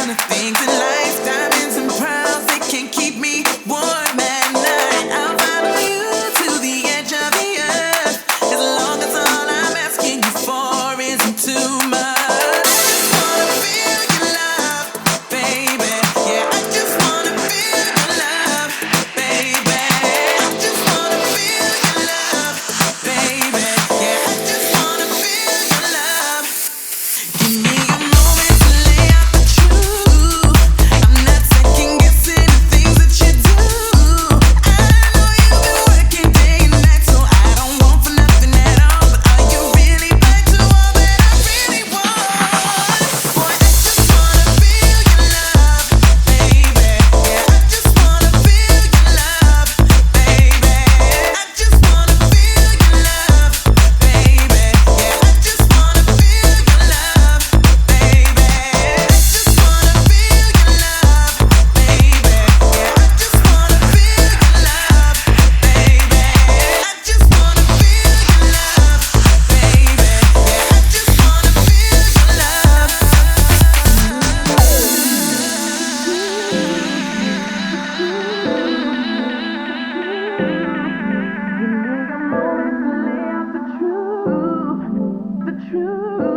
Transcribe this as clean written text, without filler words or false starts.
things in life, diamonds and pearls, they can't keep me warm at night. I'll follow you to the edge of the earth, as long as all I'm asking you for isn't too much. I just wanna feel your love, baby. Yeah, I just wanna feel your love, baby. I just wanna feel your love, baby. Yeah, I just wanna feel your love. Give me a moment to lay out the truth. I'm not second guessing the things that you do. I know you've been working day and night, so I don't want for nothing at all. But are you really back to all that I really want? Boy, I just wanna feel your love, baby. Yeah, I just wanna feel your love, baby. I just wanna feel your love, baby. Yeah, I just wanna feel your love, baby. I just wanna feel your love, baby. Yeah, I just wanna feel your love, baby. I just wanna feel your love, baby. Yeah, I just wanna feel your love. The truth.